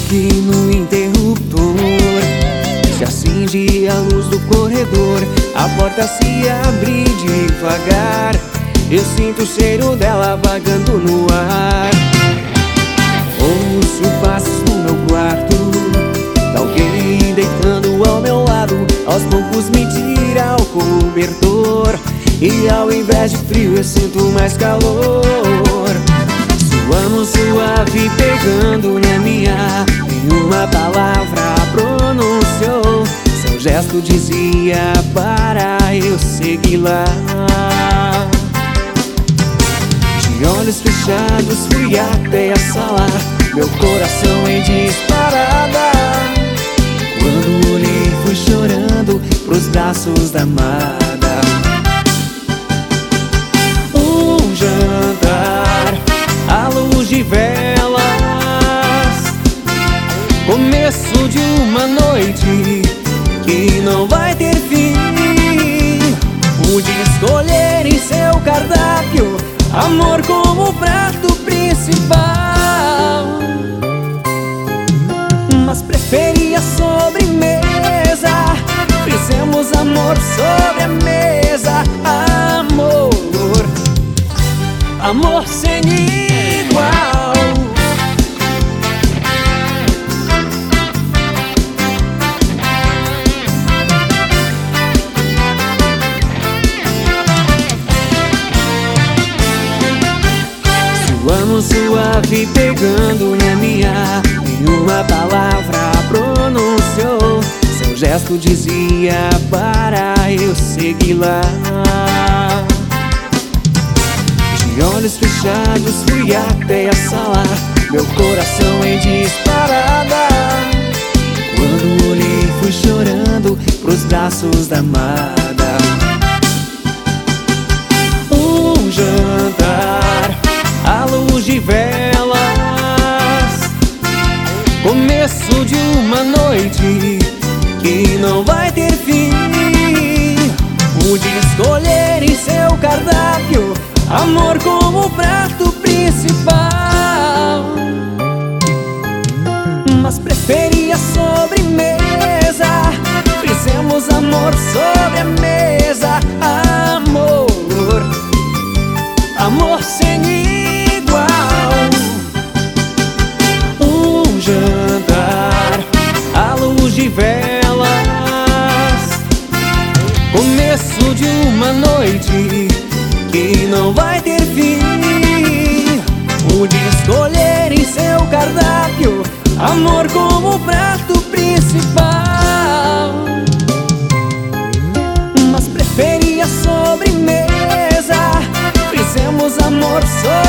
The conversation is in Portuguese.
clique no interruptor, se acende a luz do corredor, a porta se abre devagar. Eu sinto o cheiro dela vagando no ar. Ouço passos no meu quarto, tá alguém deitando ao meu lado. Aos poucos me tira o cobertor, e ao invés de frio eu sinto mais calor. Suando suave, pegando-lhe a minha, nenhuma palavra pronunciou. Seu gesto dizia para eu seguir lá. De olhos fechados fui até a sala, meu coração em disparada. Quando olhei fui chorando pros braços da amada. Um jantar à luz de velas, começo de uma noite que não vai ter fim. Pude escolher em seu cardápio amor como prato principal, mas preferi a sobremesa. Fizemos amor sobre a mesa. Amor, amor sem igual. Suando suave, pegando-lhe a minha, nenhuma palavra pronunciou. Seu gesto dizia para eu seguir lá. De olhos fechados fui até a sala, meu coração em disparada. Quando olhei fui chorando pros braços da amada. Um jantar à luz de velas, começo de uma noite que não vai ter fim. Pude escolher em seu cardápio amor como prato principal, mas preferi a sobremesa. Fizemos amor sobre a mesa. Amor, amor sem igual. Um jantar à luz de velas, começo de uma noite que não vai ter fim. Pude escolher em seu cardápio amor como prato principal, mas preferi a sobremesa. Fizemos amor sobre